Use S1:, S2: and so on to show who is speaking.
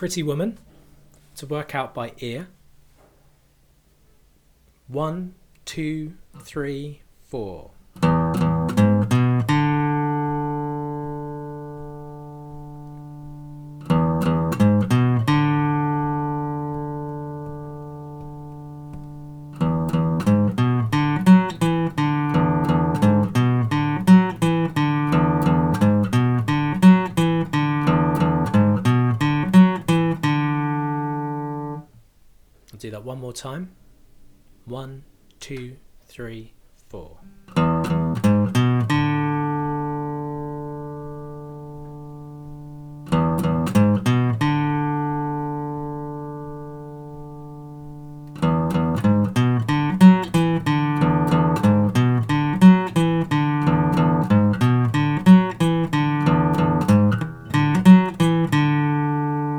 S1: Pretty Woman, to work out by ear. 1, 2, 3, 4. I'll do that one more time. 1, 2, 3, 4.